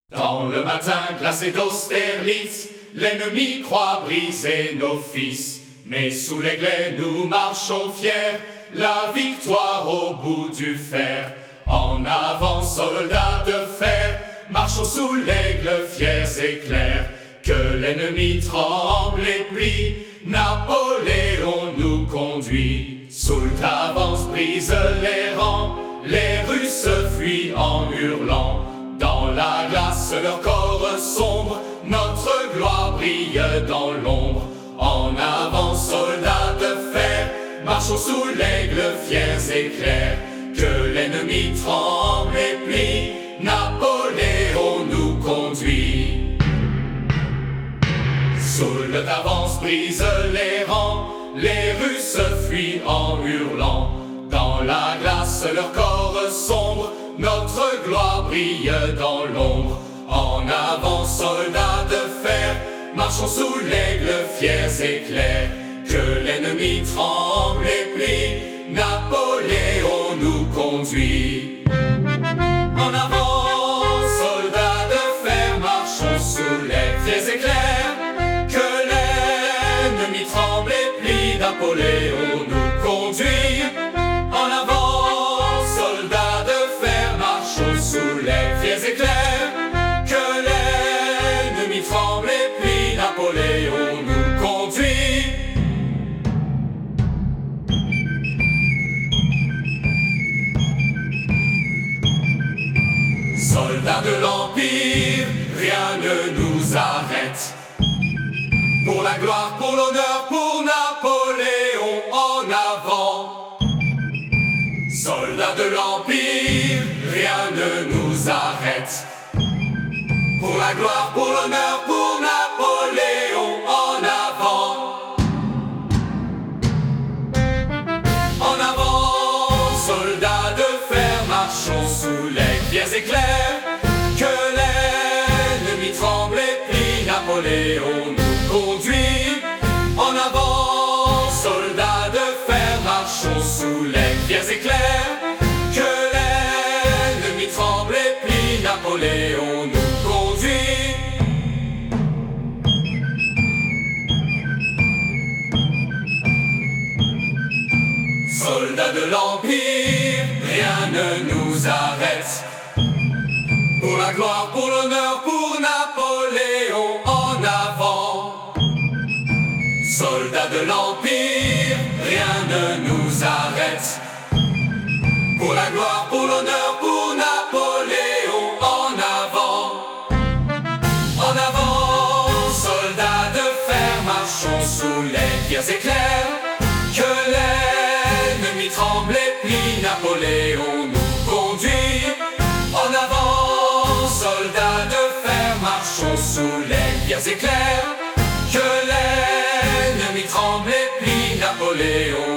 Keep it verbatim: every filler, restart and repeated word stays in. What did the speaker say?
Dans le matin glacé d'Austerlitz, l'ennemi croit briser nos fils. Mais sous les glaives nous marchons fiers, la victoire au bout du fer. En avant, soldats de fer, marchons sous l'aigle fiers et clairs. Que l'ennemi tremble et plie, Napoléon nous conduit. Soult avance, brise les rangs, les Russes fuient en hurlant. Dans la glace, leur corps sombre, notre gloire brille dans l'ombre. En avant, soldats de fer, marchons sous l'aigle fiers et clairs. Que l'ennemi tremble et plie, Napoléon nous conduit. Soult avance, brise les rangs, les Russes fuient en hurlant. Dans la glace, leur corps sombre, notre gloire brille dans l'ombre. En avant, soldats de fer, marchons sous l'aigle fiers et clairs. Que l'ennemi tremble et plie, Napoléon nous conduit. En avant, soldats de fer, marchons sous l'aigle fiers et clairs. Que l'ennemi tremble et plie, Napoléon nous conduit. En avant, soldats de fer, marchons sous l'aigle fiers et clairs. Que l'ennemi tremble et plie, Napoléon nous conduit. Soldats de l'Empire, rien ne nous arrête. Pour la gloire, pour l'honneur, pour Napoléon, en avant. Soldats de l'Empire, rien ne nous arrête. Pour la gloire, pour l'honneur, pour Napoléon, en avant. En avant, soldats de fer, marchons sous les fiers et clairs. Que l'ennemi tremble et plie, Napoléon nous conduit. En avant, soldats de fer, marchons sous les fiers et clairs. Que l'ennemi tremble et plie, Napoléon nous conduit. Soldats de l'Empire, rien ne nous arrête. Pour la gloire, pour l'honneur, pour Napoléon, en avant. Soldats de l'Empire, rien ne nous arrête. Pour la gloire, pour l'honneur, pour Napoléon, en avant. En avant, soldats de fer, marchons sous les fiers et clairs. Que l'ennemi tremble et plie, Napoléon nous conduit. En avant, soldats de fer, marchons sous les fiers et clairs. Que l'ennemi tremble et plie, Napoléon